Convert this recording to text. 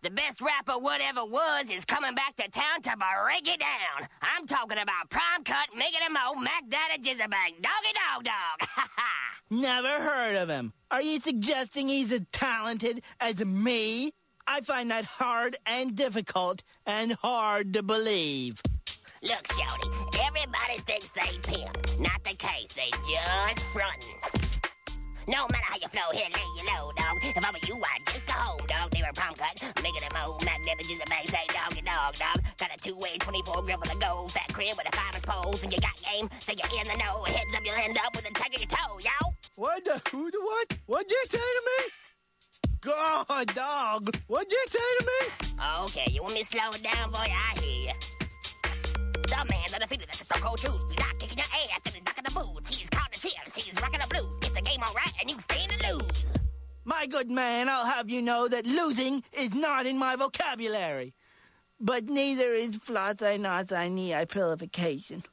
The best rapper whatever was is coming back to town to break it down. I'm talking about Prime Cut, Make It a Mo, Mac Daddy, Jizzabang, Doggy Dog Dog. Ha ha! Never heard of him. Are you suggesting he's as talented as me? I find that hard and difficult and hard to believe. Look, shorty, everybody thinks they pimp. Not the case, they just frontin'. No matter how you flow, here lay you low, dog. If I were you, I'd just go home, dog. They were Prom Cut, Make It a Mo, Mac Damages a bang, say Doggy Dog, dog. Got a 2-way 24 grip with a gold fat crib with a 5-inch pole. And you got game, so you're in the know. Heads up, you'll end up with a tug of your toe, yo. What? What'd you say to me? God, dog, what'd you say to me? Okay, you want me to slow it down, boy? I hear you. The man of the feeling, that's the so-called truth. He's not kicking your ass, and he's knocking the boots. He's calling the chips, he's rocking the blues. It's the game alright, and you stand to lose. My good man, I'll have you know that losing is not in my vocabulary. But neither is floss-I-knots-I-knee-I pilification.